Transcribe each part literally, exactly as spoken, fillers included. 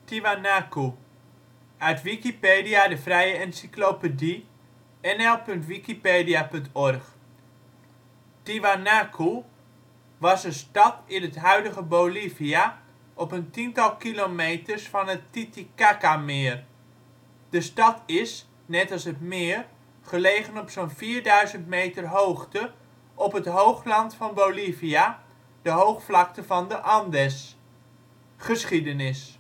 Tiwanaku, uit Wikipedia, de vrije encyclopedie. N L punt wikipedia punt org. Tiwanaku was een stad in het huidige Bolivia op een tiental kilometers van het Titicacameer. De stad is, net als het meer, gelegen op zo 'n vierduizend meter hoogte op het hoogland van Bolivia, de hoogvlakte van de Andes. Geschiedenis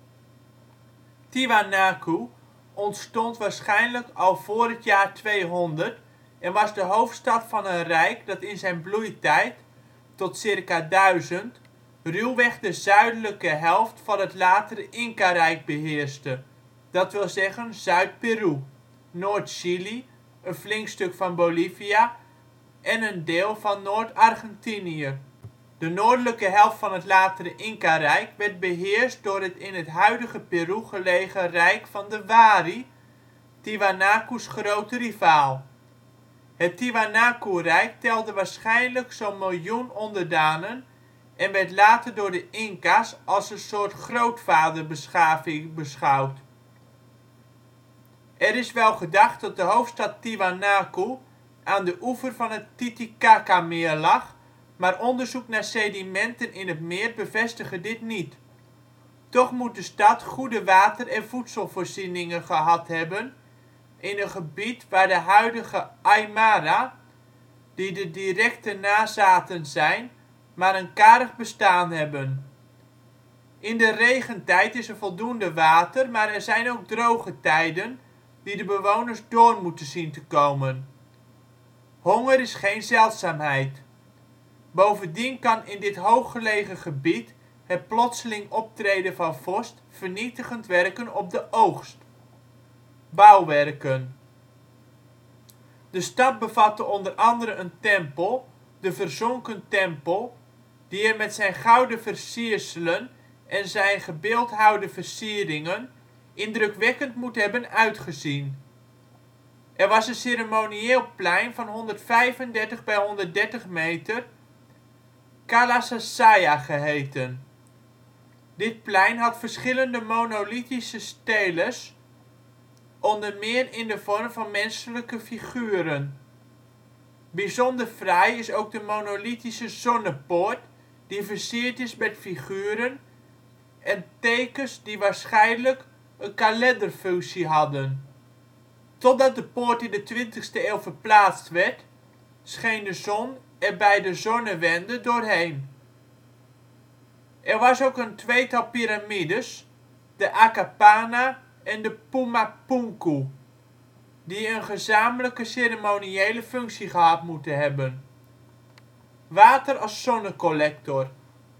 Tiwanaku ontstond waarschijnlijk al voor het jaar tweehonderd en was de hoofdstad van een rijk dat in zijn bloeitijd, tot ca. duizend, ruwweg de zuidelijke helft van het latere Incarijk beheerste, dat wil zeggen Zuid-Peru, Noord-Chili, een flink stuk van Bolivia en een deel van Noord-Argentinië. De noordelijke helft van het latere Incarijk werd beheerst door het in het huidige Peru gelegen rijk van de Wari, Tiwanaku 's grote rivaal. Het Tiwanaku-rijk telde waarschijnlijk zo 'n miljoen onderdanen en werd later door de Inca 's als een soort grootvaderbeschaving beschouwd. Er is wel gedacht dat de hoofdstad Tiwanaku aan de oever van het Titicacameer lag, maar onderzoek naar sedimenten in het meer bevestigen dit niet. Toch moet de stad goede water - en voedselvoorzieningen gehad hebben in een gebied waar de huidige Aymara, die de directe nazaten zijn, maar een karig bestaan hebben. In de regentijd is er voldoende water, maar er zijn ook droge tijden die de bewoners door moeten zien te komen. Honger is geen zeldzaamheid. Bovendien kan in dit hooggelegen gebied het plotseling optreden van vorst vernietigend werken op de oogst. Bouwwerken De stad bevatte onder andere een tempel, de Verzonken Tempel, die er met zijn gouden versierselen en zijn gebeeldhouwde versieringen indrukwekkend moet hebben uitgezien. Er was een ceremonieel plein van honderdvijfendertig bij honderddertig meter, Kalasasaya geheten. Dit plein had verschillende monolithische steles, onder meer in de vorm van menselijke figuren. Bijzonder fraai is ook de monolithische Zonnepoort die versierd is met figuren en tekens die waarschijnlijk een kalenderfunctie hadden. Totdat de poort in de twintigste eeuw verplaatst werd, scheen de zon er bij de zonnewende doorheen. Er was ook een tweetal piramides, de Akapana en de Puma Punku, die een gezamenlijke ceremoniële functie gehad moeten hebben. Water als zonnecollector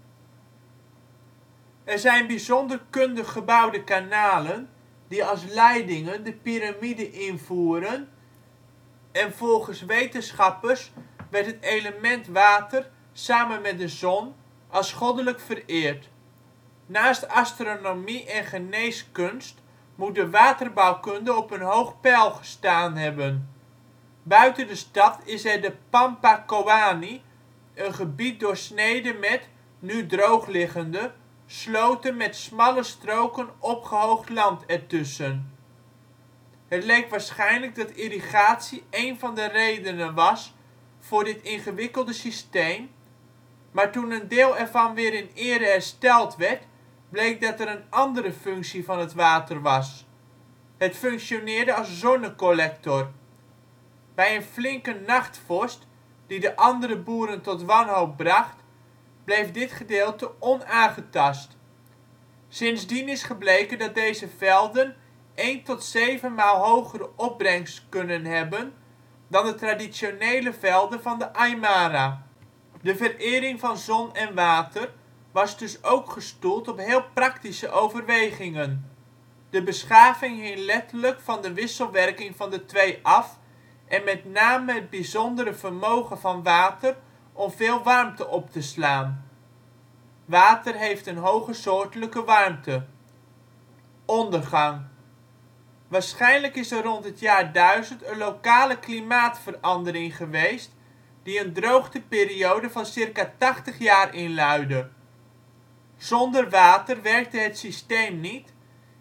Er zijn bijzonder kundig gebouwde kanalen die als leidingen de piramide invoeren en volgens wetenschappers werd het element water samen met de zon als goddelijk vereerd. Naast astronomie en geneeskunst moet de waterbouwkunde op een hoog peil gestaan hebben. Buiten de stad is er de Pampa Koani, een gebied doorsneden met, nu droogliggende, sloten met smalle stroken opgehoogd land ertussen. Het leek waarschijnlijk dat irrigatie een van de redenen was voor dit ingewikkelde systeem, maar toen een deel ervan weer in ere hersteld werd, bleek dat er een andere functie van het water was: het functioneerde als zonnecollector. Bij een flinke nachtvorst die de andere boeren tot wanhoop bracht, bleef dit gedeelte onaangetast. Sindsdien is gebleken dat deze velden één tot zeven maal hogere opbrengst kunnen hebben dan de traditionele velden van de Aymara. De verering van zon en water was dus ook gestoeld op heel praktische overwegingen. De beschaving hing letterlijk van de wisselwerking van de twee af en met name het bijzondere vermogen van water om veel warmte op te slaan. Water heeft een hoge soortelijke warmte. Ondergang Waarschijnlijk is er rond het jaar duizend een lokale klimaatverandering geweest die een droogteperiode van circa tachtig jaar inluidde. Zonder water werkte het systeem niet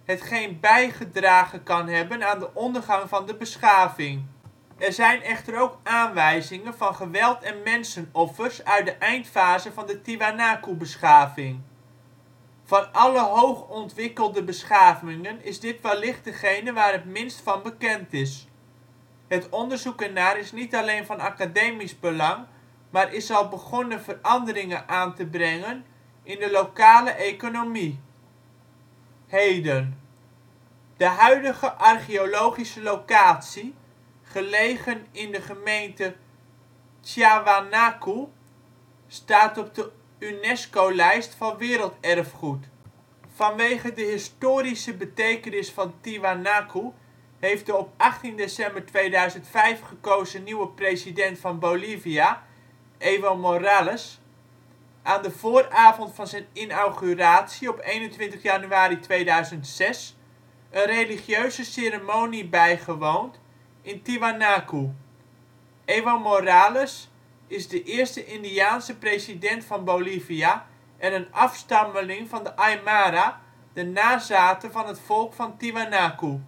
hetgeen bijgedragen kan hebben aan de ondergang van de beschaving. Er zijn echter ook aanwijzingen van geweld en mensenoffers uit de eindfase van de Tiwanaku-beschaving. Van alle hoogontwikkelde beschavingen is dit wellicht degene waar het minst van bekend is. Het onderzoek ernaar is niet alleen van academisch belang, maar is al begonnen veranderingen aan te brengen in de lokale economie. Heden. De huidige archeologische locatie, gelegen in de gemeente Tiahuanacu, staat op de UNESCO-lijst van werelderfgoed. Vanwege de historische betekenis van Tiwanaku heeft de op achttien december tweeduizendvijf gekozen nieuwe president van Bolivia, Evo Morales, aan de vooravond van zijn inauguratie op eenentwintig januari tweeduizendzes een religieuze ceremonie bijgewoond in Tiwanaku. Evo Morales is de eerste Indiase president van Bolivia en een afstammeling van de Aymara, de nazaten van het volk van Tiwanaku.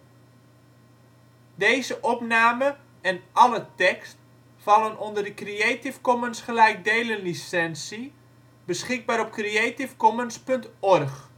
Deze opname en alle tekst vallen onder de Creative Commons gelijkdelen licentie, beschikbaar op creativecommons punt org